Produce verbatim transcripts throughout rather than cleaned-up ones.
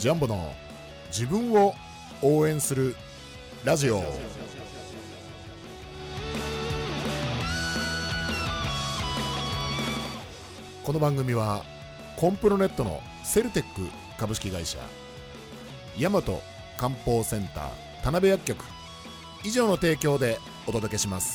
ジャンボの自分を応援するラジオ。この番組はコンプロネットのセルテック株式会社、大和漢方センター田辺薬局以上の提供でお届けします。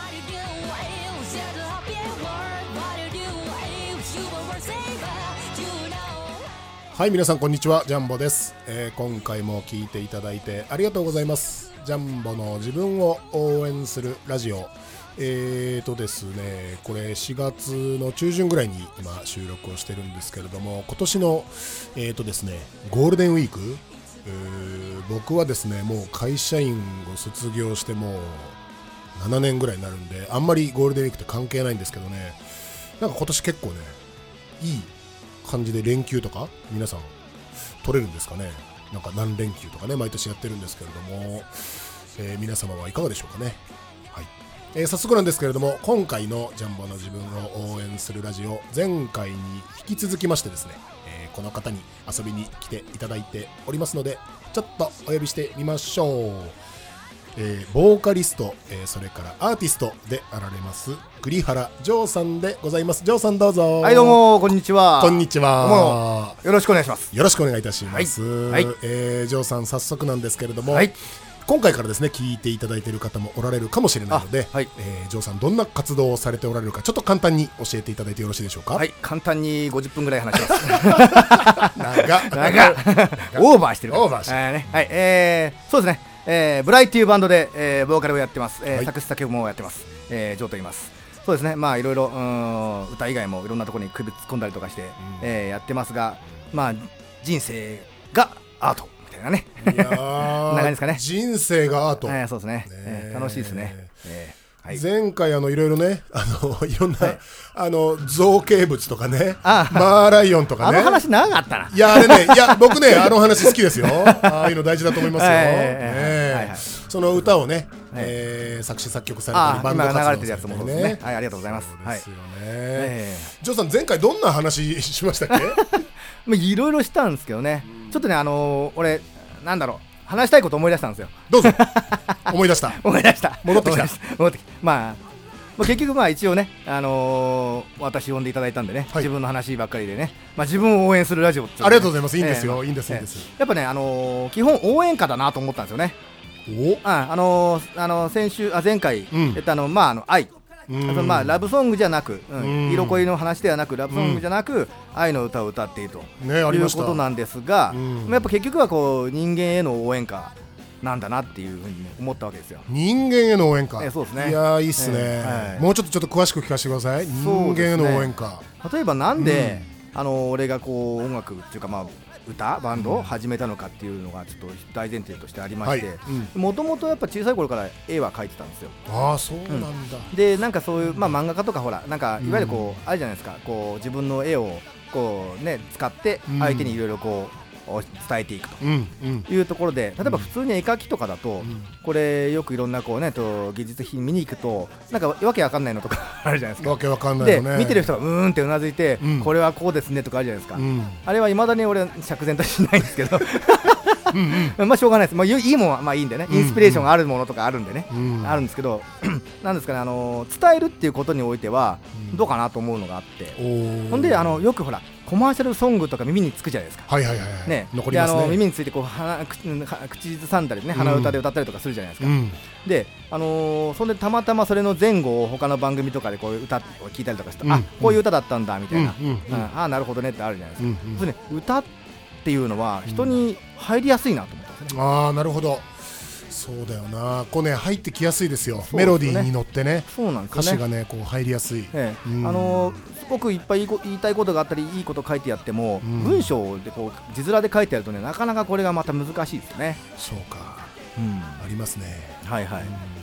はい、皆さんこんにちは、ジャンボです。えー、今回も聞いていただいてありがとうございます。ジャンボの自分を応援するラジオ。えーとですね、これしがつの中旬ぐらいに今収録をしてるんですけれども、今年のえーとですねゴールデンウィーク、えー、僕はですねもう会社員を卒業してもうななねんぐらいになるんで、あんまりゴールデンウィークって関係ないんですけどね、なんか今年結構ねいい感じで連休とか皆さん取れるんですかね。なんか何連休とかね毎年やってるんですけれども、えー、皆様はいかがでしょうかね。はい、えー、早速なんですけれども、今回のジャンボの自分を応援するラジオ、前回に引き続きましてですね、えー、この方に遊びに来ていただいておりますので、ちょっとお呼びしてみましょう。えー、ボーカリスト、えー、それからアーティストであられます栗原ジョーさんでございます。ジョーさんどうぞ。 はい、どうもこんにちは。 こんにちは。 よろしくお願いします。 よろしくお願いいたします。はい、はい、えー、ジョーさん早速なんですけれども、はい、今回からですね聞いていただいている方もおられるかもしれないので、はい、えー、ジョーさんどんな活動をされておられるかちょっと簡単に教えていただいてよろしいでしょうか。 はい、簡単にごじゅっぷんぐらい話します長長オーバーしてるオーバーしてる、 えーね、はい、えー、そうですね、えー、ブライっていうバンドで、えー、ボーカルをやってます、えーはい、作詞作曲もやってます、えー、ジョーと言います。そうですね、まあいろいろ歌以外もいろんなところに首突っ込んだりとかして、うん、えー、やってますが、まあ人生がアートみたいなね、いやー長いですかね。 人生がアート、 えー、そうですね、えー、楽しいですね、えーはい、 前回あのいろいろねあのいろんな、はい、あの造形物とかね、 ああマーライオンとかね、 あの話長かったな。 いやあれね、いや僕ねあの話好きですよ。ああいうの大事だと思いますよ。その歌をね、はい、えー、作詞作曲されたりバンド活動されてるもね、はい、ありがとうございます。 そうですよね、えー、ジョーさん前回どんな話しましたっけ？ いろいろしたんですけどね、ちょっとねあのー、俺なんだろう話したいこと思い出したんですよ。 どうぞ。思い出した思い出した戻ってきた戻ってきた、まあ、まあ結局まあ一応ね、あのー、私呼んでいただいたんでね、はい、自分の話ばっかりでね、まあ、自分を応援するラジオっていう、ね、 ありがとうございます。いいんですよ、えー、いいんです、えー、いいんです。 やっぱね、あのー、基本応援歌だなと思ったんですよね。 おあ、あのーあのー、先週あ前回言った、うん、あのまああの愛、まあ、ラブソングじゃなく、うん、色恋の話ではなくラブソングじゃなく、うん、愛の歌を歌っていると、ね、いうことなんですが、うん、やっぱ結局はこう人間への応援歌なんだなっていうふうに思ったわけですよ。 人間への応援歌、 えー、そうですね。 いやーいいっすね、えーはい、もうちょっとちょっと詳しく聞かせてください。人間への応援歌、ね、 例えばなんで、うん、あの俺がこう音楽っていうか、まあ歌バンドを始めたのかっていうのがちょっと大前提としてありまして、もともとやっぱ小さい頃から絵は描いてたんですよ。 ああそうなんだ、 うん、でなんかそういう、まあ、漫画家とかほらなんかいわゆるこう、うん、あるじゃないですか、こう自分の絵をこうね使って相手にいろいろこう伝えていくというところで、例えば普通に絵描きとかだと、これよくいろんなこうねと技術品見に行くとなんかわけわかんないのとかあるじゃないですか。 わけわかんないよね。 で見てる人がうーんってうなずいて、うん、これはこうですねとかあるじゃないですか、うん、あれは未だに俺は釈然としないんですけどうんうん、まあしょうがないです。まあ、いいもんはまあいいんでね、インスピレーションがあるものとかあるんでね、うんうん、あるんですけどなんですかね、あの伝えるっていうことにおいてはどうかなと思うのがあって、うん、ほんであのよくほらコマーシャルソングとか耳につくじゃないですか。 はいはいはい、はい、ね、 残りますね。であの耳についてこう鼻口ずさんだりね、鼻歌で歌ったりとかするじゃないですか、うん、であのー、それでたまたまそれの前後を他の番組とかでこう歌を聞いたりとかして、うん、あこういう歌だったんだみたいな、うんうんうん、ああなるほどねってあるじゃないですか、うんうん、それね歌っていうのは人に入りやすいなと思ったんですね、うん、 ああなるほど、そうだよな、こうね入ってきやすいですよ。メロディーに乗ってね、 そうなんですね、 歌詞がねこう入りやすい、 ええ、うん、あのー、すごくいっぱい言いたいことがあったりいいこと書いてやっても、うん、文章でこう字面で書いてあるとねなかなかこれがまた難しいですよね。 そうか、うん、ありますね。 はいはい、うん、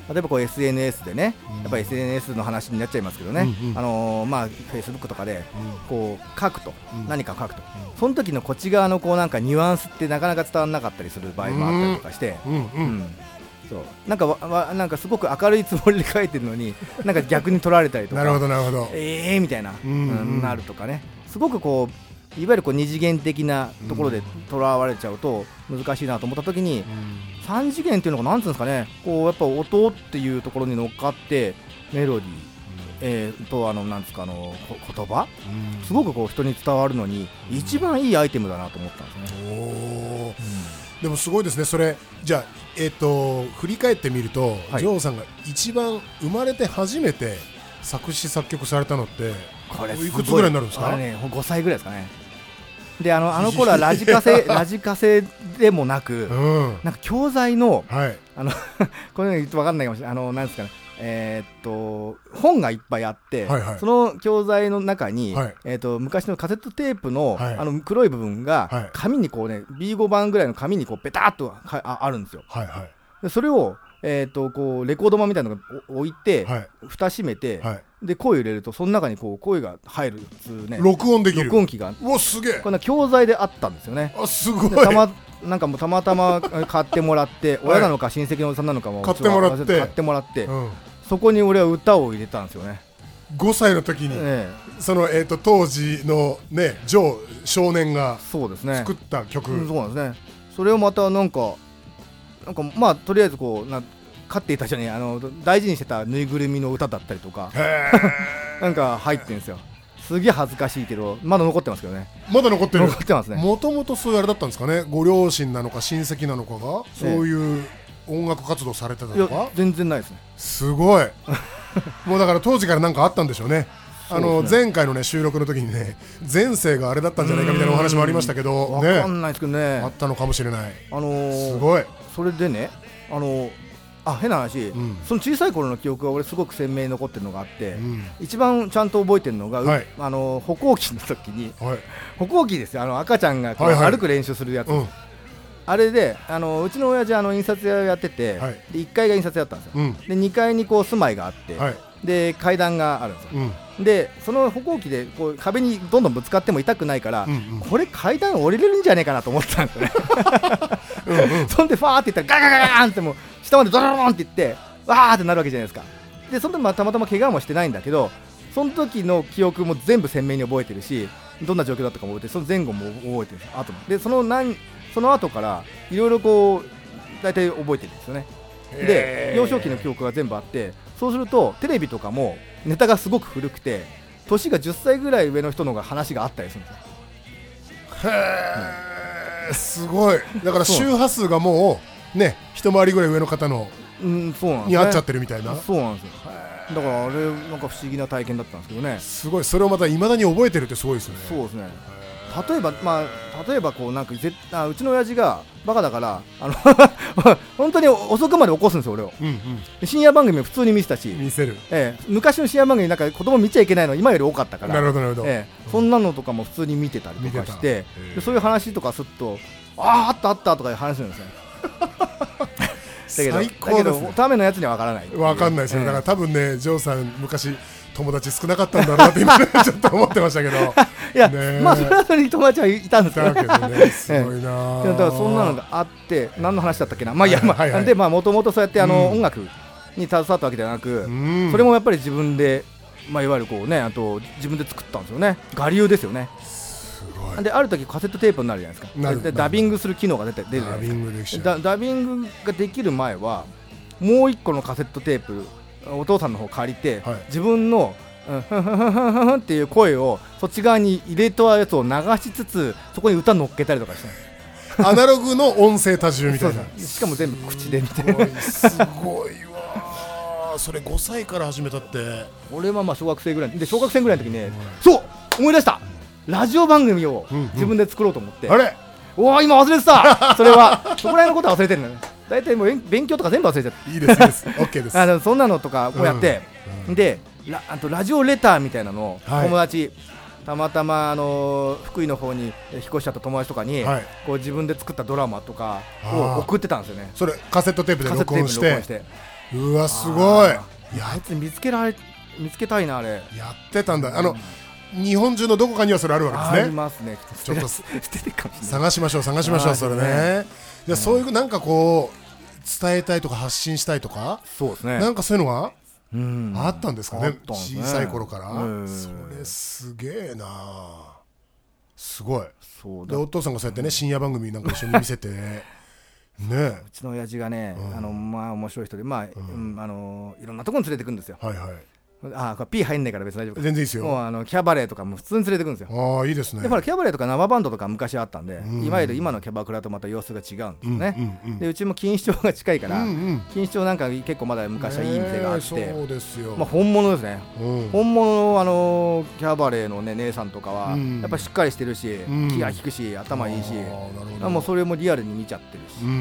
例えばこう エスエヌエス でね、うん、やっぱり エスエヌエス の話になっちゃいますけどね、うんうん、あのー、まあ Facebook とかでこう書くと、うん、何か書くと、うん、その時のこっち側のこうなんかニュアンスってなかなか伝わらなかったりする場合もあったりとかして、うんうんうんうん、そうなんかわなんかすごく明るいつもりで書いてるのになんか逆に取られたりとかなるほどなるほど、 えーみたいな、うんうん、なるとかね、すごくこういわゆるこう二次元的なところでとらわれちゃうと難しいなと思った時に、うん、三次元っていうのがなんつうんですかね、こうやっぱ音っていうところに乗っかってメロディー、うん、えー、とあのなんですかあの言葉、うん、すごくこう人に伝わるのに一番いいアイテムだなと思ったんですね。 おー、うん、でもすごいですね。それじゃあ、えー、と振り返ってみると、はい、ジョーさんが一番生まれて初めて作詞作曲されたのってこれいくつぐらいになるんですか？ あれ、ね、ごさいぐらいですかね。であのあの頃はラジカセラジカセでもなく、うん、なんか教材の、はい、あのこれ言うと分かんないかもしれない、あのなんですかね、えー、っと本がいっぱいあって、はいはい、その教材の中に、はい、えー、っと昔のカセットテープ の、はい、あの黒い部分が紙にこうね ビーご 版ぐらいの紙にこうペタッとあ、あるんですよ。はいはい、でそれをえー、とこうレコード版みたいなのが置いて、はい、蓋閉めて、はい、で声入れるとその中にこう声が入るつ、ね、 録音できる録音機がおすげえこんな教材であったんですよね。 あすごいたまなんかもうたまたま買ってもらって親なのか親戚のおじさんなのかも買ってもらって買ってもらって、うん、そこに俺は歌を入れたんですよね。 ごさいの時に、ええ、その、えー、と当時のねジョー少年が作った曲、 そうですね、うん、そうなんですね。それをまたなんかなんかまあとりあえずこうな飼っていたじゃねえあの大事にしてたぬいぐるみの歌だったりとかなんか入ってるんですよ。すげえ恥ずかしいけどまだ残ってますけどね。 まだ残ってる。 残ってますね。 もともとそういうあれだったんですかね。ご両親なのか親戚なのかがそういう音楽活動されてたのか。 いや全然ないですね。 すごいもうだから当時からなんかあったんでしょうね。あの前回のね収録の時にね前世があれだったんじゃないかみたいなお話もありましたけど、 わかんないですけどね、 あったのかもしれない。 あのー、 すごい。 それでね、あのー、あ変な話、うん、その小さい頃の記憶が俺すごく鮮明に残ってるのがあって、うん、一番ちゃんと覚えてるのが、はい、あの歩行器の時に、はい、歩行器ですよ、あの赤ちゃんがこう、はいはい、歩く練習するやつ、うん、あれであのうちの親父あの印刷屋をやってて、はい、でいっかいが印刷屋だったんですよ、うん、でにかいにこう住まいがあって、はい、で階段があるんですよ、うん、でその歩行器でこう壁にどんどんぶつかっても痛くないから、うんうん、これ階段降りれるんじゃねえかなと思ったんですよねうん、うん、そんでファーっていったらガガガガガーンってもう下までドロロンっていってわーってなるわけじゃないですか。でその時まあたまたま怪我もしてないんだけどその時の記憶も全部鮮明に覚えてるしどんな状況だったかも覚えてその前後も覚えてるんですよ。後もでその何その後からいろいろこう大体覚えてるんですよね。で幼少期の記憶が全部あってそうするとテレビとかもネタがすごく古くて年がじゅっさいぐらい上の人のが話があったりするんですよ。 へー、うん、すごい。だから周波数がもうね一回りぐらい上の方のうんそうなんですね、 に合っちゃってるみたいな。 そうなんですよ。だからあれなんか不思議な体験だったんですけどね。 すごい。それをまた未だに覚えてるってすごいですね。 そうですね。例えばまあ例えばこうなんかぜあうちの親父がバカだからあの本当に遅くまで起こすんですよ俺を、うんうん、深夜番組も普通に見せたし見せる、 ええ、昔の深夜番組なんか子供見ちゃいけないの今より多かったからなるほどなるほど、 ええ、そんなのとかも普通に見てたりとかしてでそういう話とかするとあああったあったとかいう話するんですねだけど最高ですね。 だけどためのやつには分からない分かんないですよ、ええ、だから多分ねジョーさん昔友達少なかったんだろうなって今ちょっと思ってましたけどいや、ね、まあそれはそれに友達はいたんですけどねすごいな、 ええ、だからそんなのがあって何の話だったっけな、まあいや、まあ、はいはい、でまあもともとそうやってあの、うん、音楽に携わったわけではなく、うん、それもやっぱり自分で、まあ、いわゆるこうねあと自分で作ったんですよね。我流ですよね。 すごい。 である時カセットテープになるじゃないですか。なるでダビングする機能が出て出るじゃないですか。 ダビングできちゃう。 ダダビングができる前はもう一個のカセットテープお父さんの方借りて、はい、自分のふんふんふんふんふんっていう声をそっち側に入れたやつを流しつつそこに歌乗っけたりとかしてアナログの音声多重みたいなしかも全部口でみたいなすごいわそれごさいから始めたって。 俺はまあ小学生ぐらいで小学生ぐらいの時ね、うん、そう思い出したラジオ番組を自分で作ろうと思って、 うんうん、あれおお今忘れてたそれはそこら辺のことは忘れてるんだね。大体もう勉強とか全部忘れちゃっていいですいいです OK ですあのそんなのとかこうやって、うんうん、でラ, あとラジオレターみたいなのを友達、はい、たまたまあの福井の方に引っ越しちゃった友達とかに、はい、こう自分で作ったドラマとかを送ってたんですよね。 それカセットテープで録音してしてうわすごい。 あいつ見つけられ見つけたいなあれやってたんだ。あの、うん、日本中のどこかにはそれあるわけですね。 ありますね。 ちょっと探しましょう探しましょうそれね。じゃあそういうなんかこう伝えたいとか発信したいとかそうですね。 なんかそういうのがうん、 あったんですかね。 ね小さい頃から、うん、それすげえな。 すごい。 そうだ。 でお父さんがそうやってね、深夜番組なんか一緒に見せてねね、 うちの親父がね、 うん、 あのまあ面白い人で、まあ、うんうん、あのいろんなところに連れてくんですよ。 はいはい。 あこれ P 入んないから別に大丈夫か。 全然いいですよ。 もうあのキャバレーとかも普通に連れてくんですよ。 ああいいですね。 でほらキャバレーとか生バンドとか昔あったんで、 うん、 いわゆる今のキャバクラとまた様子が違うんですね、 うんうんうん、 でうちも錦糸町が近いから、 うんうん、 錦糸町なんか結構まだ昔はいい店があって、 そうですよ、 まあ、本物ですね、 うん、 本物の、あのキャバレーの、ね、姉さんとかは、 うん、 やっぱりしっかりしてるし、うん、気が利くし頭いいし、もうそれもリアルに見ちゃってるし、ね、うんうんうん、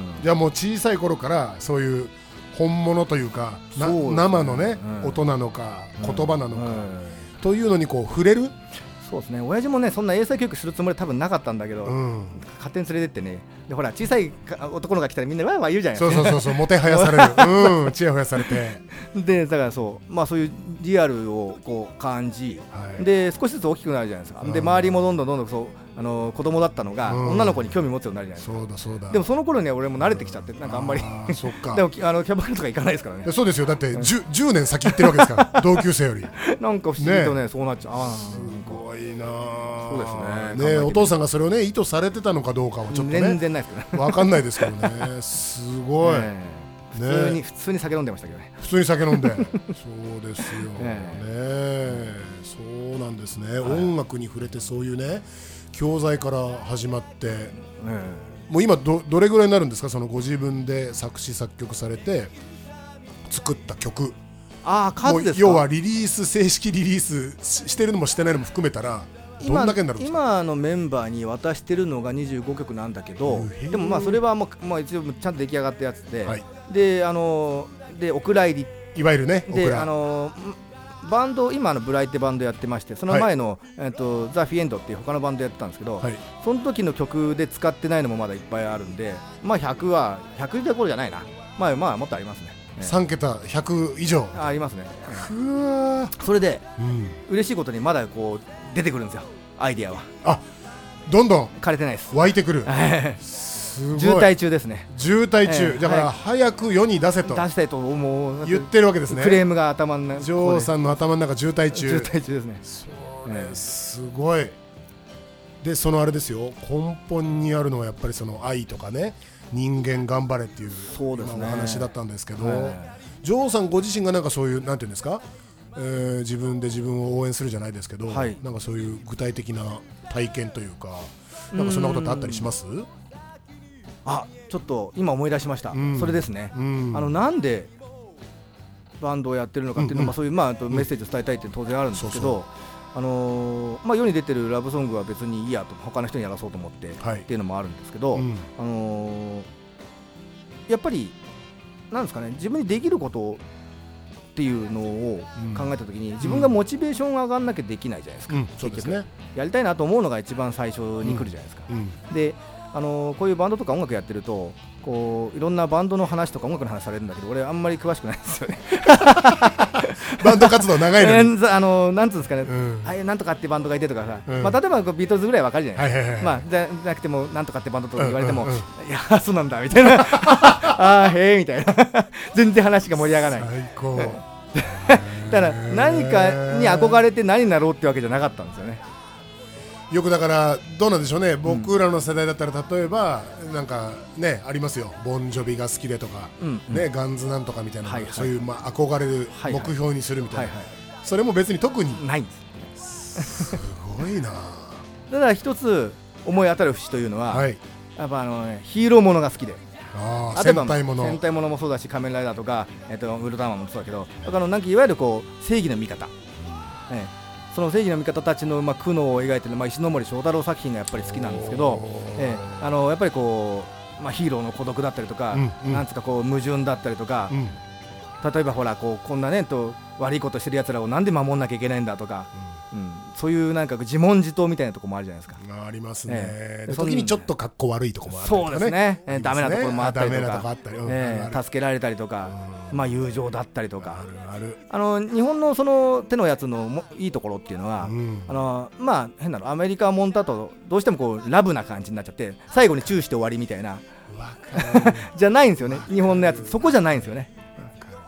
じゃあもう小さい頃からそういう本物というか、な生のね、うん、音なのか、うん、言葉なのか、うん、というのにこう触れる。 そうですね、親父もねそんな英才教育するつもり多分なかったんだけど、うん、勝手に連れてってね、でほら小さい男の子が来たらみんなわーわー言うじゃないですか。 そうそうそうそう、もてはやされる、うん、ちやほやされてでだからそうまあそういうリアルをこう感じ、はい、で少しずつ大きくなるじゃないですか、うん、で周りもどんどんどんどんそうあの子供だったのが、うん、女の子に興味持つようになるじゃないですか。 そうだそうだ。 でもその頃には俺も慣れてきちゃって、なんかあんまりあそっかでもあのキャバクラとか行かないですからね。 そうですよ、だって 10, じゅうねん先行ってるわけですから同級生よりなんか不思議と ね, ねそうなっちゃう。あすごいな。 そうですね。 ね、お父さんがそれをね意図されてたのかどうかはちょっとね全然ないですけどね。 分かんないですけどね。すごい、ね、 普通に普通に酒飲んでましたけどね。 普通に酒飲んでそうですよね。ねそうなんですね、はい、音楽に触れてそういうね教材から始まって、ね、もう今 ど, どれぐらいになるんですか、そのご自分で作詞作曲されて作った曲。 あ数ですか。 要はリリース正式リリースしてるのもしてないのも含めたらどんだけになるんですか。 今, 今のメンバーに渡してるのがにじゅうごきょくなんだけど、でもまあそれはもう、まあ、一応ちゃんと出来上がったやつで、はい、であのでお蔵入りいわゆるねであのバンド今のブライってバンドやってまして、その前の、はいえー、とザ・フィエンドっていう他のバンドやってたんですけど、はい、その時の曲で使ってないのもまだいっぱいあるんで、まあひゃくはひゃくどころじゃないな、まあまあもっとありますね。 さんけたひゃく以上あ, ありますね。 ふわそれで、うん、嬉しいことにまだこう出てくるんですよ、アイディアは。 あどんどん枯れてないです。 湧いてくるすごい渋滞中ですね。 渋滞中、えー、だから早く世に出せと出したいと思う言ってるわけですね。 クレームが頭の中、 ジョーさんの頭の中渋滞中渋滞中ですね。 それすごい。でそのあれですよ、根本にあるのはやっぱりその愛とかね、人間頑張れっていうそうです、ね、 お話だったんですけど、 はい、 ジョーさんご自身がなんかそういうなんていうんですか、えー、自分で自分を応援するじゃないですけど、はい、なんかそういう具体的な体験というか、なんかそんなことってあったりします？ あちょっと今思い出しました、うん、それですね、うん、あのなんでバンドをやってるのかっていうのは、うんうん、そういう、まあ、メッセージを伝えたいって当然あるんですけど、そうそうあのーまあ、世に出てるラブソングは別にいいやと他の人にやらそうと思って、はい、っていうのもあるんですけど、うんあのー、やっぱりなんですかね、自分にできることっていうのを考えたときに、うん、自分がモチベーションが上がんなきゃできないじゃないですか、うん、 そうですね、 やりたいなと思うのが一番最初に来るじゃないですか、うんうん、であのー、こういうバンドとか音楽やってるとこういろんなバンドの話とか音楽の話されるんだけど、俺あんまり詳しくないんですよねバンド活動長いのにあのなんつうんですかね、うん、ああなんとかってバンドがいてとかさ、うんまあ、例えばビートルズぐらいわかるじゃないですか、はいはいはい、まあ、じゃなくてもなんとかってバンドとか言われても、うんうんうん、いやそうなんだみたいなあーへーみたいな全然話が盛り上がらない最高だから何かに憧れて何になろうってわけじゃなかったんですよね。 よくだからどうなんでしょうね、僕らの世代だったら例えばなんかねありますよ、ボンジョビが好きでとか、うんうんね、ガンズなんとかみたいな、はいはい、そういうまあ憧れる目標にするみたいな、はいはい、それも別に特にないんですすごいなだから一つ思い当たる節というのは、はい、やっぱあの、ね、ヒーローものが好きで、 あ戦隊もの戦隊ものもそうだし仮面ライダーとか、えっと、ウルトラマンもそうだけど、だからなんかいわゆるこう正義の味方、うんねその正義の味方たちの、まあ、苦悩を描いている、まあ、石ノ森章太郎作品がやっぱり好きなんですけど、えー、あのやっぱりこう、まあ、ヒーローの孤独だったりとか、うんうん、なんつうかこう矛盾だったりとか、うん、例えばほらこうこんなねと悪いことしてるやつらをなんで守んなきゃいけないんだとか、うんうん、そういうなんか自問自答みたいなところもあるじゃないですか。 ありますね、えー、で時にちょっと格好悪いところもあったりとか、ね、 そうですね、えー、ダメなところもあったりとか、 うんえー、助けられたりとか、うんまあ、友情だったりとか、 あるあるあの日本のその手のやつのもいいところっていうのは、うん、あのまあ変なのアメリカもんだとどうしてもこうラブな感じになっちゃって最後にチューして終わりみたいなじゃないんですよね、日本のやつそこじゃないんですよね。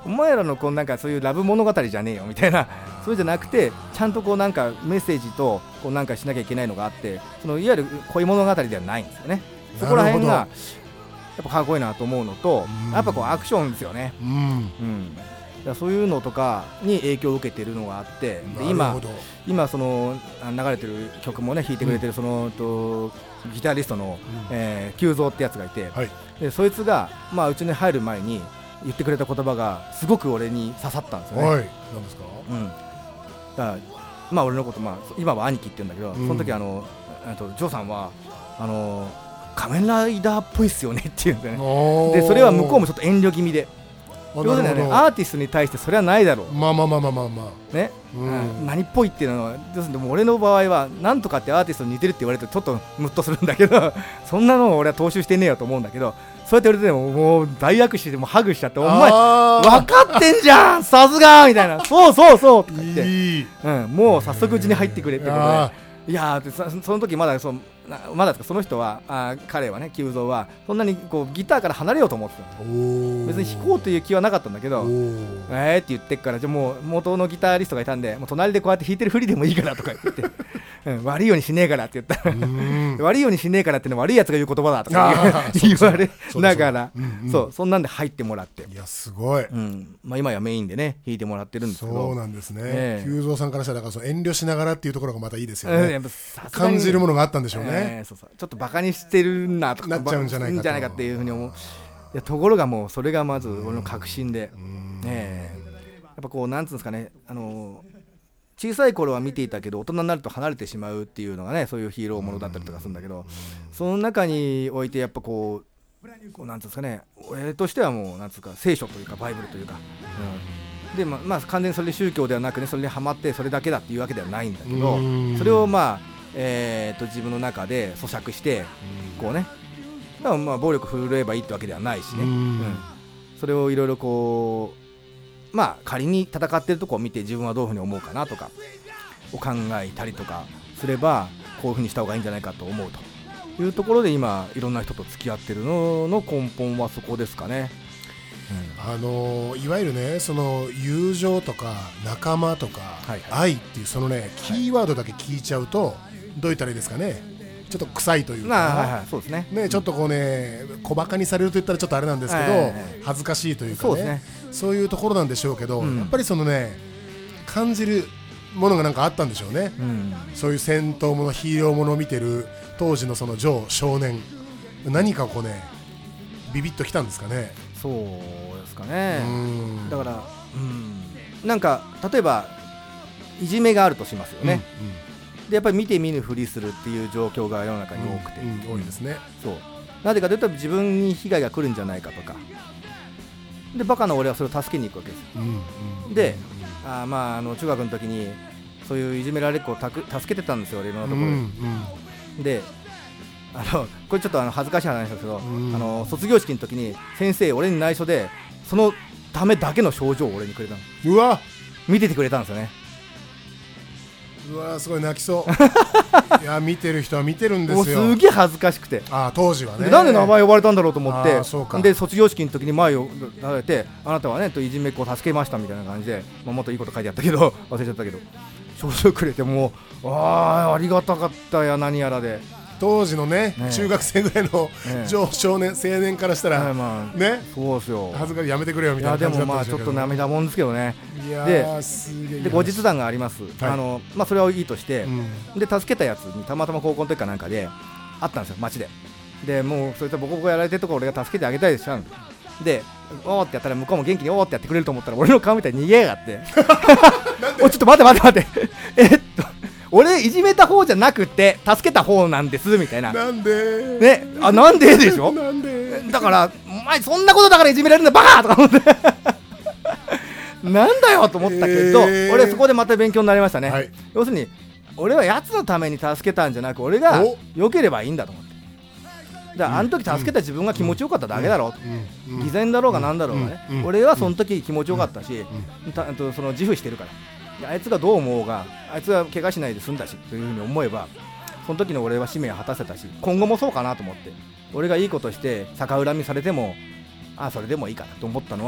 お前らのこうなんかそういうラブ物語じゃねえよみたいな、そうじゃなくてちゃんとこうなんかメッセージとこうなんかしなきゃいけないのがあって、そのいわゆる恋物語ではないんですよね。そこら辺がやっぱかっこいいなと思うのと、やっぱこうアクションですよね。うん、うん、だからそういうのとかに影響を受けているのがあって、で今今その流れてる曲もね弾いてくれてるその、うん、とギタリストの、うんえー、久蔵ってやつがいて、はい、でそいつが、まあ、うちに入る前に言ってくれた言葉がすごく俺に刺さったんですよね。はい、 何ですか？ うん、だからまあ俺のこと、まあ、今は兄貴って言うんだけど、うん、その時あのとジョーさんはあの仮面ライダーっぽいっすよねって言うんだよね。でそれは向こうもちょっと遠慮気味で、要するにね、アーティストに対してそれはないだろう、 まあまあまあまあまあまあね、うん、何っぽいっていうのは、要するにもう俺の場合はなんとかってアーティストに似てるって言われるとちょっとムッとするんだけどそんなのを俺は踏襲してねえよと思うんだけど、そうやって言われてももう大握手でもハグしちゃって、お前分かってんじゃんさすがみたいな、そうそうそうとか言って、いい、うん、もう早速うちに入ってくれってことで、いやーそ, その時まだそまだその人はあ彼はね久蔵はそんなにこうギターから離れようと思ってた。別に弾こうという気はなかったんだけど、えーって言ってっから、じゃもう元のギタリストがいたんで、もう隣でこうやって弾いてるふりでもいいからとか言って、うん、悪いようにしねえからって言ったら悪いようにしねえからってのは悪いやつが言う言葉だとか言われながら、そうそんなんで入ってもらって、 いやすごい、 うんまあ、今やメインでね弾いてもらってるんですけど、 そうなんですね、えー、久蔵さんからしたらだからその遠慮しながらっていうところがまたいいですよね、うん、感じるものがあったんでしょうね、えー、そうそうちょっとバカにしてるなとかなっちゃうんじゃないかとじゃないかっていうふうに思う。いやところがもうそれがまず俺の確信で、ね、やっぱこうなんつうんですかね、あの小さい頃は見ていたけど大人になると離れてしまうっていうのがね、そういうヒーローものだったりとかするんだけど、その中においてやっぱこう、こうなんつうんですかね、俺としてはもうなんつうか聖書というかバイブルというか、うん、でまあ、まあ完全にそれで宗教ではなくね、それにハマってそれだけだっていうわけではないんだけど、それをまあ、えー、と自分の中で咀嚼してこうね、まあ暴力振るえばいいってわけではないしね、うん、それをいろいろこう、まあ仮に戦ってるとこを見て自分はどういうふうに思うかなとかを考えたりとかすれば、こういうふうにした方がいいんじゃないかと思うというところで、今いろんな人と付き合ってるのの根本はそこですかね。 うん、あのいわゆるね、その友情とか仲間とか愛っていうそのねキーワードだけ聞いちゃうと、どう言ったらいいですかね、ちょっと臭いというか、 はいはい、そうですね、 ね、ちょっとこうね小バカにされると言ったらちょっとあれなんですけど、はいはいはい、恥ずかしいというか ね, そうですね、そういうところなんでしょうけど、うん、やっぱりそのね感じるものがなんかあったんでしょうね、うん、そういう戦闘ものヒーローものを見てる当時のそのジョー少年、何かこうねビビッときたんですかね。 そうですかね、うん、だから、うん、なんか例えばいじめがあるとしますよね、うんうん、でやっぱり見て見ぬふりするっていう状況が世の中に多くて、 うんうん、多いですね。 そうなぜかというと自分に被害が来るんじゃないかとかで、バカな俺はそれを助けに行くわけですよ、うんうん、で、あまあ、あの中学の時にそういういじめられっ子をたく助けてたんですよ、俺のところで、うんうん、であのこれちょっとあの恥ずかしい話なんですけど、うん、あの卒業式の時に先生俺に内緒でそのためだけの賞状を俺にくれたの。 うわ見ててくれたんですよね。 うわすごい泣きそういや見てる人は見てるんですよ。 もうすげえ恥ずかしくて、 あ当時はね、 なんで名前呼ばれたんだろうと思って、で卒業式の時に前を出られて、あなたはねといじめっ子を助けましたみたいな感じで、まあ、もっといいこと書いてあったけど忘れちゃったけど賞状くれて、もうああありがたかったや何やらで、 当時の ね, ね中学生ぐらいの、ね、少年青年からしたら、ねまあ、ねそうですよ、 恥ずかしいやめてくれよみたいな感じだったんでしょうけど、 いやでもまあちょっと涙もんですけどね。 いやですげえで後日談があります、はい、あのまあ、それはいいとして、うん、で助けたやつにたまたま高校の時かなんかで会ったんですよ街で。でもうそれとボコボコやられてるところ俺が助けてあげたいでしょ。でおーってやったら向こうも元気におーってやってくれると思ったら俺の顔みたいに逃げやがっておちょっと待って待って待ってえっと俺いじめた方じゃなくて助けた方なんですみたいな。 なんでね、あなんででしょなんでだからお前そんなことだからいじめられるんだバカとか思ってなんだよと思ったけど、えー、俺そこでまた勉強になりましたね、はい、要するに俺はやつのために助けたんじゃなく、俺が良ければいいんだと思って、だからあの時助けた自分が気持ちよかっただけだろう、うん、偽善だろうがなんだろうがね、うん、俺はその時気持ちよかったし、うん、たとその自負してるから、あいつがどう思うがあいつが怪我しないで済んだしというふうに思えば、その時の俺は使命を果たせたし、今後もそうかなと思って、俺がいいことして逆恨みされてもあそれでもいいかなと思ったのは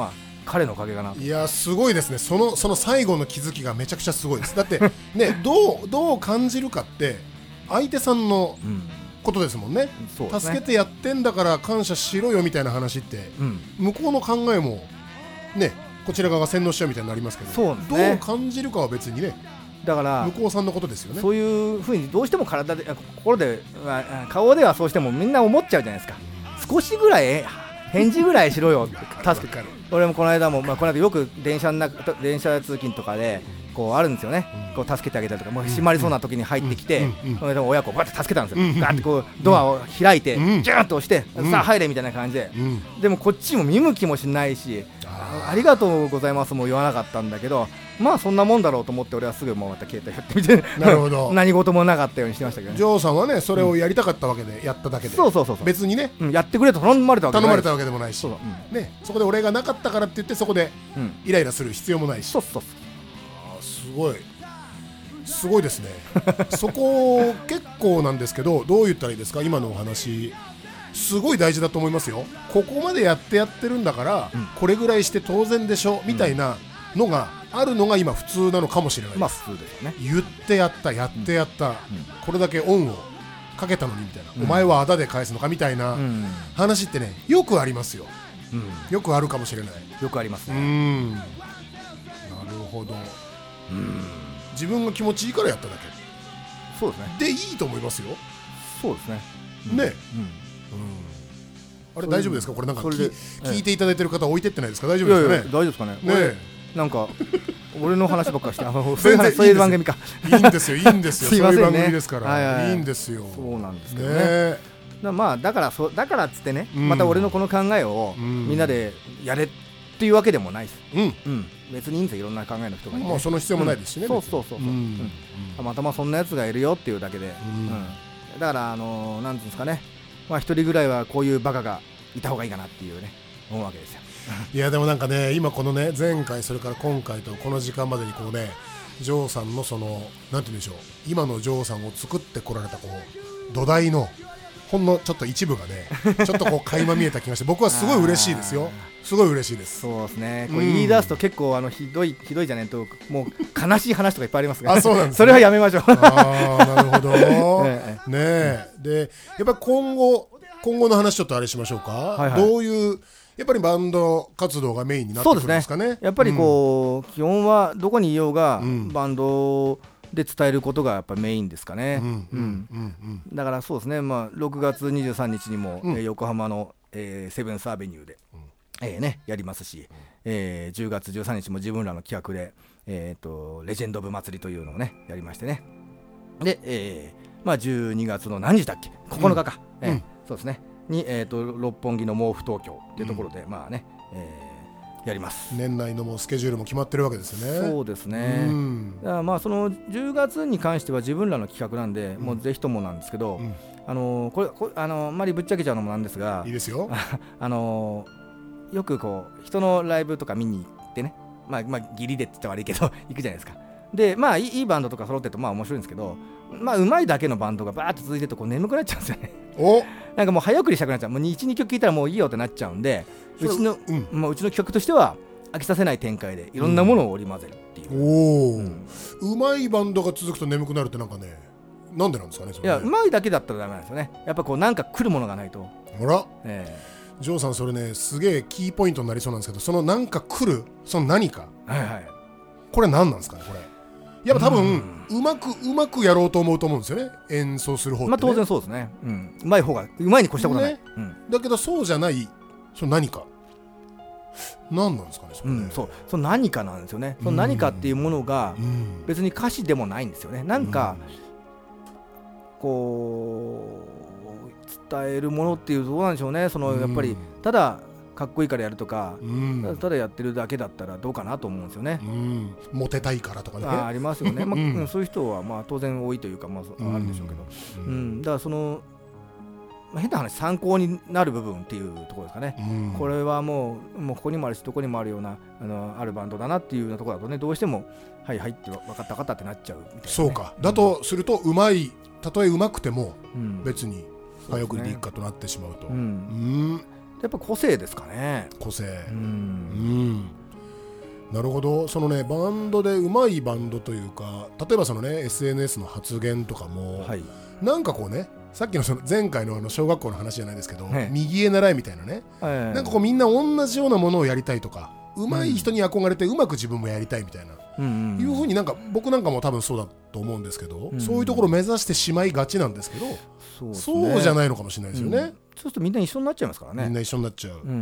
彼のおかげかな。 いやすごいですね。そのその最後の気づきがめちゃくちゃすごいです。だってねどうどう感じるかって相手さんのことですもんね。うん、助けてやってんだから感謝しろよみたいな話って、うん、向こうの考えもねこちら側が洗脳しちゃうみたいになりますけど、そうですね、どう感じるかは別にね。だから向こうさんのことですよね。 そういうふうにどうしても体で心で顔ではそうしてもみんな思っちゃうじゃないですか。少しぐらい返事ぐらいしろよ助け俺もこの間も、まあ、この間よく電車の中電車通勤とかでこうあるんですよね、うん、こう助けてあげたりとかもう閉まりそうな時に入ってきて、うんうん、それでも親子をバッと助けたんですよ、うん、ガーッてこうドアを開いて、うん、ジューッと押して、うん、さあ入れみたいな感じで、うん、でもこっちも見向きもしないし あ, ありがとうございますも言わなかったんだけど、まあそんなもんだろうと思って俺はすぐもうまた携帯やってみてなるほど何事もなかったようにしてましたけどね。 ジョーさんはねそれをやりたかったわけで、うん、やっただけでそうそうそうそう別にね、 うん、やってくれと頼まれたわけ頼まれたわけでもないし、そうそう、うんね、そこで俺がなかったからって言ってそこでイライラする必要もないし、 そうそうそうあすごいすごいですねそこ結構なんですけどどう言ったらいいですか。今のお話すごい大事だと思いますよ。ここまでやってやってるんだから、うん、これぐらいして当然でしょみたいなのがあるのが今普通なのかもしれないです。 まあ普通ですね。 言ってやったやってやった、うん、これだけ恩をかけたのにみたいな、うん、お前はあだで返すのかみたいな話ってねよくありますよ、うん、よくあるかもしれない。 よくありますね。 うんなるほど。うん自分が気持ちいいからやっただけそうですねでいいと思いますよ。 そうですね、 うん、ね、うんうん、あれ大丈夫ですか。これなんか聞いていただいてる方置いてってないですか。大丈夫ですかね。いやいや大丈夫ですかね。ねなんか俺の話ばっかりしてあのそういう話そういう番組かいいんですよいいんですよすいませんね、そういう番組ですから、はいはいはい、いいんですよ。 そうなんですけどね。ねだまあだからそだからっつってね、うん、また俺のこの考えをみんなでやれっていうわけでもないです。うん、うん、別にいいんですよいろんな考えの人がいて、 まあその必要もないですしね、 うん、そうそうそうそう、うんうん、たまたまそんなやつがいるよっていうだけで、うんうん、だからあのー、なんていうんですかね、まあ一人ぐらいはこういうバカがいた方がいいかなっていうね思うわけですよいやでもなんかね今このね前回それから今回とこの時間までにこうねジョーさんのそのなんて言うんでしょう今のジョーさんを作ってこられたこう土台のほんのちょっと一部がねちょっとこう垣間見えた気がして僕はすごい嬉しいですよ。すごい嬉しいです。 そうですね。これ言い出すと結構あのひどいひどいじゃないともう悲しい話とかいっぱいありますが、 あそうなんです、ね、 それはやめましょう。 あなるほどねえ、うん、でやっぱり今後今後の話ちょっとあれしましょうか、はいはい、どういうやっぱりバンド活動がメインになってくるんですかね。そうですね、 やっぱりこう、うん、基本はどこにいようが、うん、バンドで伝えることがやっぱメインですかね。だからそうですね、まあ、ろくがつにじゅうさんにちにも、うんえー、横浜の、えー、セブンスアベニューで、うんえーね、やりますし、うんえー、じゅうがつじゅうさんにちも自分らの企画で、えー、とレジェンド・オブ・祭りというのをねやりましてね。で、えーまあ、じゅうにがつの何日だっけここのかか、うんえー、そうですねに、えー、と六本木の毛布東京というところで、うん、まあね、えーやります。 年内のもうスケジュールも決まってるわけですよね。 そうですね、うん、だからまあそのじゅうがつに関しては自分らの企画なんで、うん、もうぜひともなんですけど、うん、あのー、これこれあのー、あんまりぶっちゃけちゃうのもなんですがいいですよあのー、よくこう人のライブとか見に行ってね、まあ、まあギリでって言ったら悪いけど行くじゃないですか。でまあいいバンドとか揃ってるとまあ面白いんですけど、まあうまいだけのバンドがバーッと続いてるとこう眠くなっちゃうんですよね。おなんかもう早送りしたくなっちゃう。もういち、にきょく聴いたらもういいよってなっちゃうんで、うちの、うんまあ、うちの企画としては飽きさせない展開でいろんなものを織り交ぜるっていう、うん、 おお、うまいバンドが続くと眠くなるってなんかね、なんでなんですかね。それね、 いやうまいだけだったらダメなんですよね。やっぱこうなんか来るものがないと。 ほら、えー、ジョーさんそれねすげえキーポイントになりそうなんですけど、そのなんか来るその何か、はいはい、これ何なんですかね。これやっぱ多分、うん、うまくうまくやろうと思うと思うんですよね、演奏する方って、ね。まあ当然そうですね、うん、うまい方がうまいに越したことない、ねうん、だけどそうじゃないその何か何なんですかね。それね、 うん、そうその何かなんですよね。その何かっていうものが別に歌詞でもないんですよね。なんかこう伝えるものっていうどうなんでしょうね。そのやっぱりただかっこいいからやるとか、うん、ただやってるだけだったらどうかなと思うんですよね。うん、 モテたいからとかねあ, ありますよね、まあうん、そういう人はまあ当然多いというか、まあ、あるんでしょうけど、うんうん、だからその、まあ、変な話参考になる部分っていうところですかね、うん、これはもう、もうここにもあるしどこにもあるようなあのあるバンドだなっていうようなところだとね、どうしてもはいはいって分かった分かったってなっちゃうみたいな、ね、 そうか。だとするとうまい、たとえうまくても別に早送りでいいかとなってしまうと、うんうんやっぱ個性ですかね。 個性、うん、うんなるほど。そのねバンドで上手いバンドというか、例えばそのね エスエヌエス の発言とかも、はい、なんかこうねさっきのその前回 の, あの小学校の話じゃないですけど、はい、右へ習いみたいなね、はい、なんかこうみんな同じようなものをやりたいとか、上手い人に憧れてうまく自分もやりたいみたいな、うん、いうふうになんか僕なんかも多分そうだと思うんですけど、うん、そういうところを目指してしまいがちなんですけど、そうですね、そうじゃないのかもしれないですよね、うん、 そうするとみんな一緒になっちゃいますからね。 みんな一緒になっちゃう、うんうん、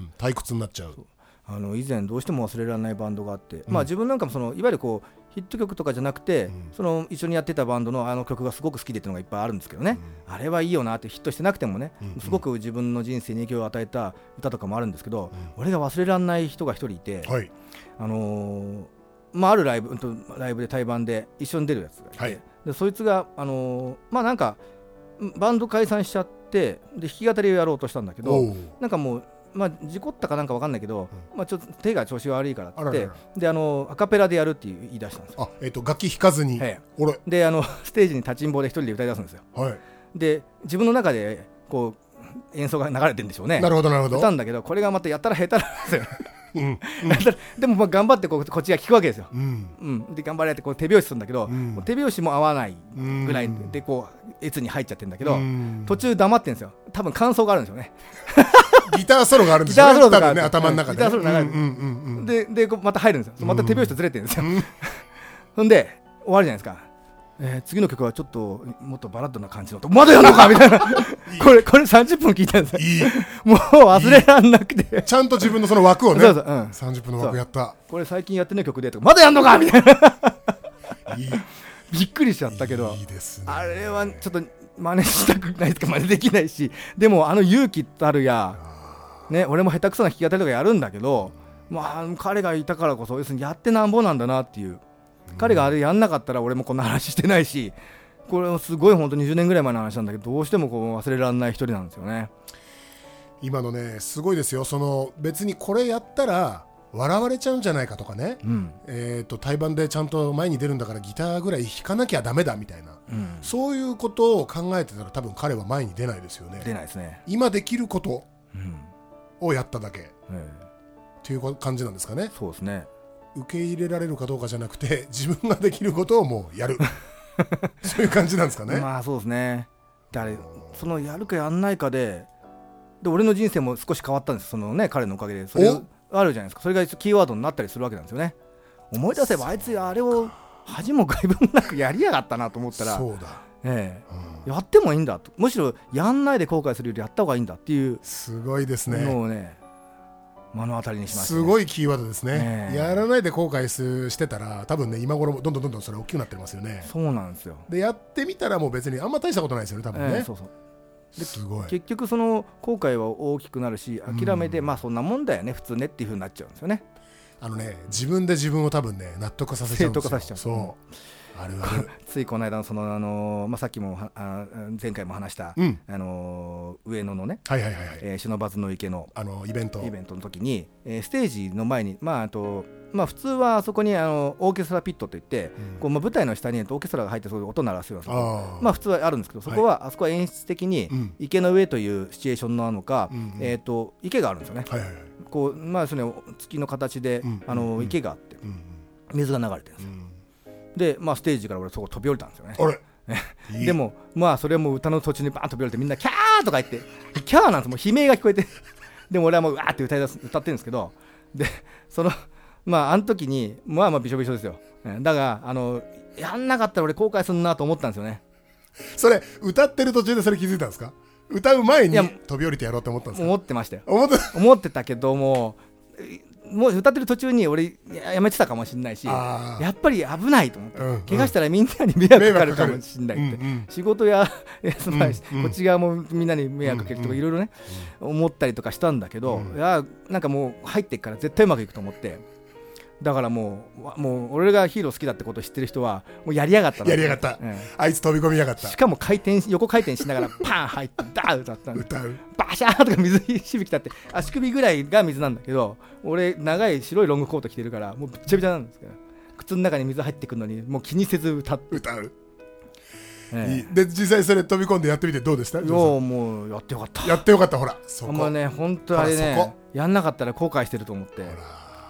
退屈になっちゃう。 あの以前どうしても忘れられないバンドがあって、うん、まあ、自分なんかもそのいわゆるこうヒット曲とかじゃなくて、うん、その一緒にやってたバンドのあの曲がすごく好きでっていうのがいっぱいあるんですけどね、うん、あれはいいよなって、ヒットしてなくてもね、うんうん、すごく自分の人生に影響を与えた歌とかもあるんですけど、うん、俺が忘れられない人が一人いて、はい、あのーまあ、あるライブ、ライブで対バンで一緒に出るやつがいて、はい、でそいつが、あのー、まあなんかバンド解散しちゃってで弾き語りをやろうとしたんだけど、なんかもうまあ、事故ったかなんか分かんないけど、うん、まあ、ちょっと手が調子悪いからって言って、あららら、であのアカペラでやるって言い出したんですよ。 あ、えー、と楽器弾かずに、はい、俺であのステージに立ちんぼで一人で歌い出すんですよ、はい、で自分の中でこう演奏が流れてるんでしょうね。 なるほどなるほど。 歌うんだけどこれがまたやったら下手なんですようんうん、でもまあ頑張ってこうこっちが聞くわけですよ、うんうん、で頑張れってこう手拍子するんだけど、うん、手拍子も合わないぐらいでこう越に入っちゃってるんだけど、うん、途中黙ってるんですよ。多分感想があるんでしょうねギターソロがあるんですよね、 ギターソロがある、 ね、頭の中で、ね、 ギターソロが流れる、うんうんうんうん、で, でまた入るんですよ。また手拍子とずれてるんですよ、うん、ほんで終わるじゃないですか。えー、次の曲はちょっともっとバラッドな感じのと、まだやるのかみたいなこれこれさんじゅっぷん聴いたんですよ。いいもう忘れらんなくて、 ちゃんと自分のその枠をね、そうそう、うん、さんじゅっぷんの枠やった。 これ最近やってない曲でとか、まだやんのかみたいないいびっくりしちゃったけど、いいですね、あれはちょっと真似したくないですか、真似できないし、でもあの勇気たるや、ね、俺も下手くそな弾き語りとかやるんだけど、まあ、彼がいたからこそ要するにやってなんぼなんだなっていう、彼があれやんなかったら俺もこんな話してないし、これすごい本当にじゅうねんぐらい前の話なんだけど、どうしてもこう忘れられない一人なんですよね。 今のねすごいですよ。その別にこれやったら笑われちゃうんじゃないかとかね、うん、えーと対バンでちゃんと前に出るんだからギターぐらい弾かなきゃダメだみたいな、うん、そういうことを考えてたら多分彼は前に出ないですよね。 出ないですね。 今できることをやっただけ、うん、っていう感じなんですかね。 そうですね。 受け入れられるかどうかじゃなくて自分ができることをもうやるそういう感じなんですかね。 まあそうですね。であれそのやるかやんないかで、で俺の人生も少し変わったんです。そのね彼のおかげでそれあるじゃないですか。それがキーワードになったりするわけなんですよね。思い出せばあいつあれを恥も外聞もなくやりやがったなと思ったら、 そうだ、 ええうん、やってもいいんだと、むしろやんないで後悔するよりやった方がいいんだっていうすごいですねのをね目の当たりにしました、 ね、すごいキーワードですね、えー、やらないで後悔してたら多分ね今頃どんどんどんどんそれ大きくなってますよね。 そうなんですよ。 でやってみたらもう別にあんま大したことないですよね多分ね、えー、そうそうですごい。結局その後悔は大きくなるし諦めて、うん、まあそんなもんだよね普通ねっていう風になっちゃうんですよね。 あのね自分で自分を多分ね納得させちゃうんですよ。 納得させちゃう。 そう、うん、あるあるついこの間のその、あのーまあ、さっきもあ前回も話した、うんあのー、上野のね、はいはいはいはいえー、不忍の池の、 あのイベントイベントの時に、えー、ステージの前に、まああとまあ、普通はあそこにあのオーケストラピットといって、うんこうまあ、舞台の下にオーケストラが入ってそういう音を鳴らすような、あ、まあ、普通はあるんですけど、そこは、はい、あそこは演出的に池の上というシチュエーションなのか、うんえー、と池があるんですよね、はいはいはいこうまあ、その月の形で、うん、あの池があって、うん、水が流れてるんですよ、うんで、まあ、ステージから俺そこ飛び降りたんですよね。あれでもまあそれも歌の途中にバーン飛び降りてみんなキャーとか言ってキャーなんです。もう悲鳴が聞こえてでも俺はもううわーって歌い出す歌ってるんですけど、でそのまああの時にまあまあびしょびしょですよ。だがあのやんなかったら俺後悔するなと思ったんですよね。 それ歌ってる途中でそれ気づいたんですか？歌う前に飛び降りてやろうと思ったんですか？ 思ってましたよ。思って思ってたけどももう歌ってる途中に俺やめてたかもしれないし、やっぱり危ないと思って、うんうん、怪我したらみんなに迷惑かかるかもしれないって、うんうん、仕事やその、うんうん、こっち側もみんなに迷惑かけるとかいろいろね、うんうん、思ったりとかしたんだけど、うん、いやなんかもう入っていくから絶対うまくいくと思って、だからもうもう俺がヒーロー好きだってことを知ってる人はもうやりやがったな、 やりやがった、うん、あいつ飛び込みやがった。 しかも回転横回転しながらパン入ってダー歌った歌うバシャーとか水しぶき立って足首ぐらいが水なんだけど、俺長い白いロングコート着てるからもうびっちゃびちゃなんですけど、靴の中に水入ってくるのにもう気にせず歌って歌う、ええ、で実際それ飛び込んでやってみてどうでした？ ようもうやってよかった、 やってよかった。ほらそこあんまね本当あれねやんなかったら後悔してると思って、ほら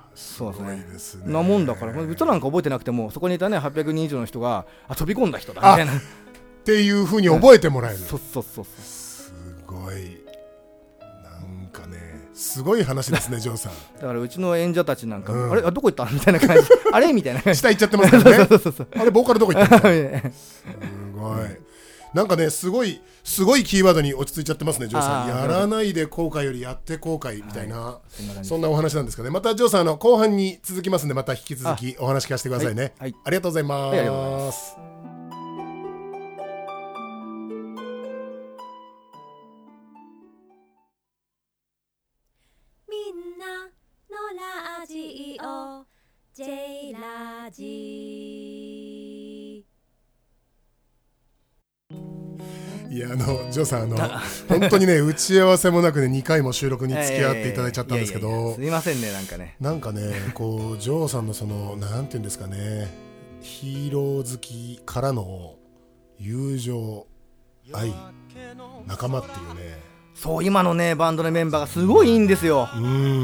そうですね。 ですね。 なもんだから歌なんか覚えてなくてもそこにいたねはっぴゃくにん以上の人があ飛び込んだ人だみたいなっていう風に覚えてもらえる、うん、 そうそうそうそうすごいなんかねすごい話ですねジョーさんだからうちの演者たちなんか、うん、あれあどこ行ったみたいな感じあれみたいな下行っちゃってますからねそうそうそうあれボーカルどこ行ったのすごいなんかねすごいすごいキーワードに落ち着いちゃってますねジョーさんやらないで後悔よりやって後悔みたいな、はい、そ, んそんなお話なんですかねまたジョーさんあの後半に続きますんでまた引き続きお話聞かせてくださいね、はいはい、ありがとうございます、はい、ありがとうございますみんなのラジオ J ラジいやあのジョーさんあの本当にね打ち合わせもなくねにかいも収録に付き合っていただいちゃったんですけど、いやいやいやすいませんねなんかねなんかねこうジョーさんのそのなんていうんですかねヒーロー好きからの友情愛仲間っていうねそう今のねバンドのメンバーがすごいいいんですよ。うん、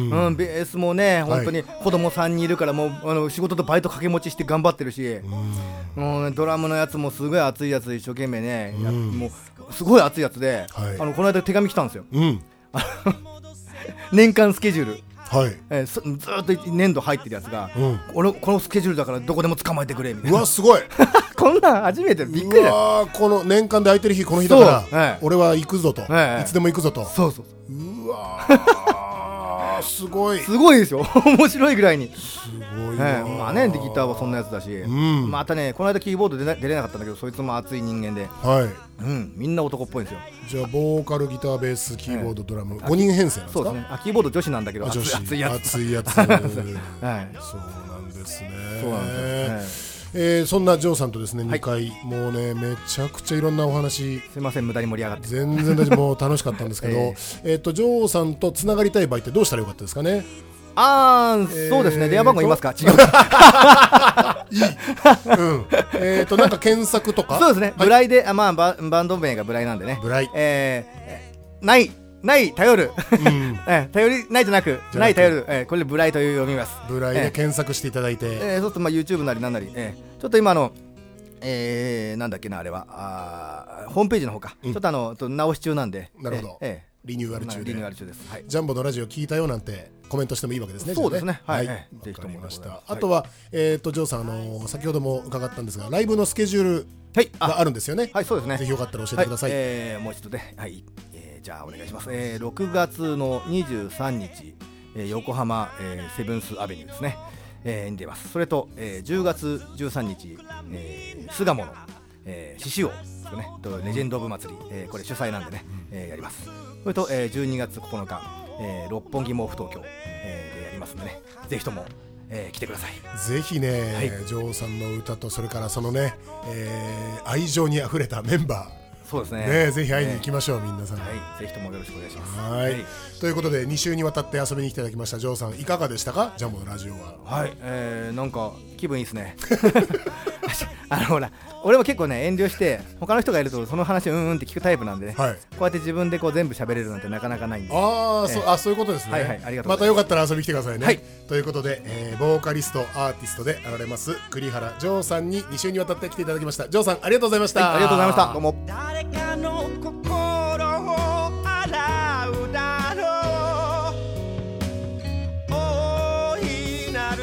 うん、ベースもね本当に子供さんにんいるからもうあの仕事とバイト掛け持ちして頑張ってるし、うんもうね、ドラムのやつもすごい熱いやつで一生懸命ね、うん、もうすごい熱いやつで、はい、あのこの間手紙来たんですよ、うん、年間スケジュールはいえー、ずっと年度入ってるやつが、うん、俺このスケジュールだからどこでも捕まえてくれみたいな。 うわすごいこんなん初めてびっくりだ。 うわこの年間で空いてる日この日だから、はい、俺は行くぞと、はい、いつでも行くぞと。 そうそううわすごいすごいでしょ面白いぐらいにすごいな、えー、まあねでギターはそんなやつだし、うん、またねこの間キーボード出れなかったんだけどそいつも熱い人間で、はいうん、みんな男っぽいんですよ。 じゃあボーカルギターベースキーボードドラム、えー、ごにん編成なんですか。 そうですねあキーボード女子なんだけど熱いやつ熱いやつ、はい、そうなんですね。そうなんですね。えー、そんなジョーさんとですねにかい、はい、もうねめちゃくちゃいろんなお話すいません無駄に盛り上がって全然大丈夫もう楽しかったんですけど、えーえー、とジョーさんとつながりたい場合ってどうしたらよかったですかね。 あー、えー、そうですね電話番号言いますか。違ういい、うんえー、となんか検索とかそうですね、はい、ブライであ、まあ、バ, バンド名がブライなんでねブライ、 えー、ないない頼る、うんえー、頼りないじゃなくない頼る、えー、これでブライという読みます。 ブライで検索していただいて、えーえー、そうするとまあ YouTube なりなんなり、えー、ちょっと今の、えー、なんだっけなあれはあホームページの方か、うん、ちょっとあのと直し中なんで。 なるほど、えー、リニューアル中でリニューアル中です、はい、 ジャンボのラジオ聞いたよなんてコメントしてもいいわけですね。 そうですねはい、 はい、ぜひともました。あとは、はいえー、とジョーさん、あのー、先ほども伺ったんですがライブのスケジュールがあるんですよね。 はい、はい、そうですね。 ぜひよかったら教えてください。 はいえー、もう一度ね、はいえー、じゃあお願いします。えー、ろくがつのにじゅうさんにち、えー、横浜、えー、セブンスアベニューですね、えー、に出ます。それと、えー、じゅうがつじゅうさんにち、えー、巣鴨のえー、獅子王ですねとレジェンド・オブ祭り、えー、これ主催なんでね、えー、やります。それと、えー、じゅうにがつここのか、えー、六本木毛布東京、えー、でやりますんでねぜひとも、えー、来てください。 ぜひね、はい、ジョーさんの歌とそれからそのね、えー、愛情にあふれたメンバーそうですねねぜひ会いに行きましょう、えー、皆さん、 はい、ぜひともよろしくお願いします。 はい、はい、ということでに週にわたって遊びに来ていただきましたジョーさんいかがでしたか。ジャンボのラジオは。 はい、えー、なんか気分いいですねあのほら俺も結構ね遠慮して他の人がいるとその話うんうんって聞くタイプなんでね、はい、こうやって自分でこう全部喋れるなんてなかなかないんで。 あ、えー、そ, あそういうことですね。 はいはい、ありがとうございます。 またよかったら遊びに来てくださいね。 はい、 ということで、えー、ボーカリストアーティストであられます栗原ジョーさんにに週にわたって来ていただきました。ジョーさんありがとうございました。 はい、ありがとうございました。どうも。 誰かの心を洗うだろう大いなる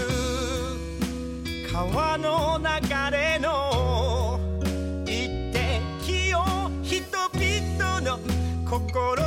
川の流れの一滴を人々の心